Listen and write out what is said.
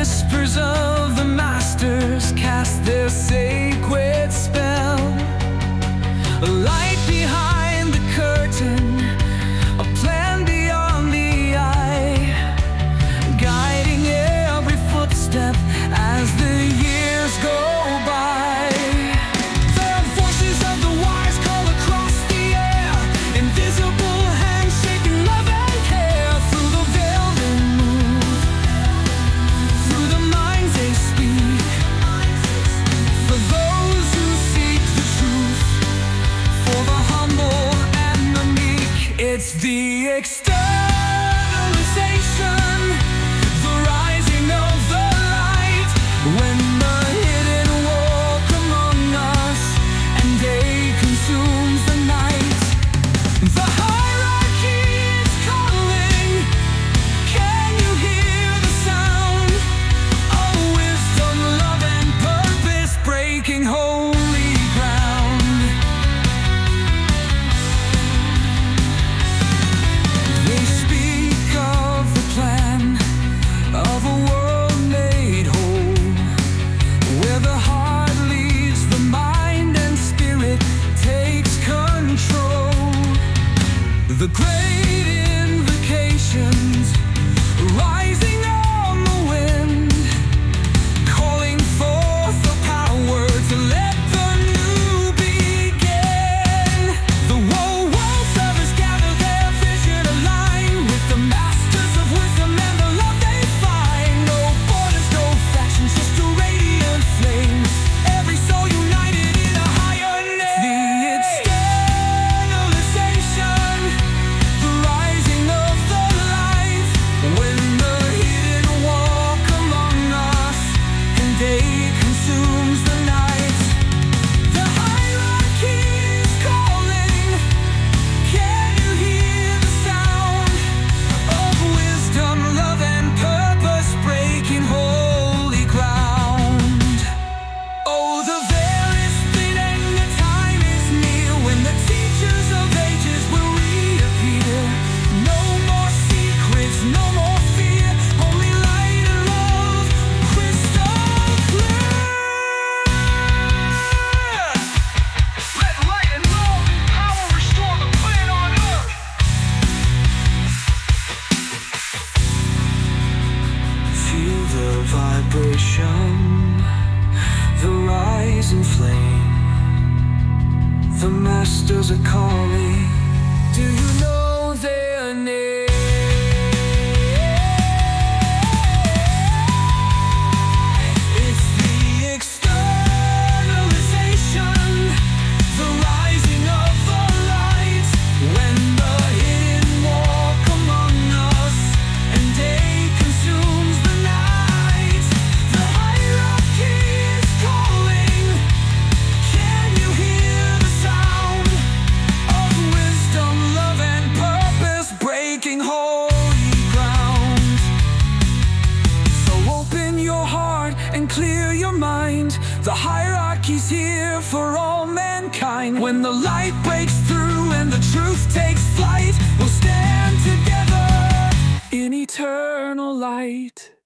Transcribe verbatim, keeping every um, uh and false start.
whispers of the masters cast their sacred spell. A light behind the curtain, a plan beyond the eye, guiding every footstep as the years go by. The voices of the wise call across the air, invisible hands shaking love and care. Through the veil they move, through the minds they speak. For those who seek the truth, for the humble and the meek, it's the externalization, the rising of the light. When the hidden walk among us and day consumes the night. The hierarchy is calling. Can you hear the sound of wisdom, love, and purpose breaking holy ground? They speak of the plan of a world made whole, where the heart leads the mind and spirit takes control. The great invocations rising on the wind, calling forth the power to let the new begin. The whole world servers gather, their vision align with the masters of wisdom and the love they find. No borders, no factions, just a radiant flame. Every soul united in a higher name. The externalization, the rising of the light. When the hidden walk among us and day consumes the night. The hierarchy is calling. Can you hear the sound of wisdom, love, and purpose breaking holy ground? Oh, the veil is thin and the time is near when the teachers of ages will reappear. No more secrets, no more fear, only light and love, crystal clear. Let light and love and power restore the plan on earth. Feel the vibration, the rising flame. The masters are calling. Do you know their name? It's the externalization, the rising of the light. When the hidden walk among us and day consumes the night. The hierarchy is calling. Can you hear the sound of wisdom, love, and purpose breaking holy ground? So open your heart and clear your mind. The hierarchy's here for all mankind. When the light breaks through and the truth takes flight, we'll stand together in eternal light.